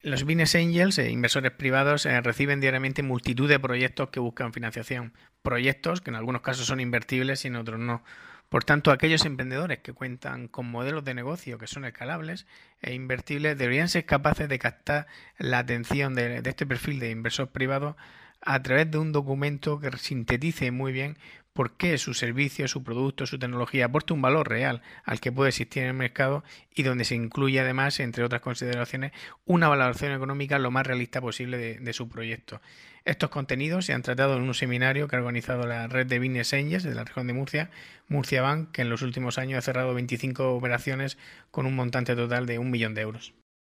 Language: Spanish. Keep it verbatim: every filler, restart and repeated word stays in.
Los Business Angels e inversores privados eh, reciben diariamente multitud de proyectos que buscan financiación. Proyectos que en algunos casos son invertibles y en otros no. Por tanto, aquellos emprendedores que cuentan con modelos de negocio que son escalables e invertibles deberían ser capaces de captar la atención de, de este perfil de inversor privado a través de un documento que sintetice muy bien por qué su servicio, su producto, su tecnología aporta un valor real al que puede existir en el mercado y donde se incluye además, entre otras consideraciones, una valoración económica lo más realista posible de, de su proyecto. Estos contenidos se han tratado en un seminario que ha organizado la red de Business Angels de la región de Murcia, Murcia Bank, que en los últimos años ha cerrado veinticinco operaciones con un montante total de un millón de euros.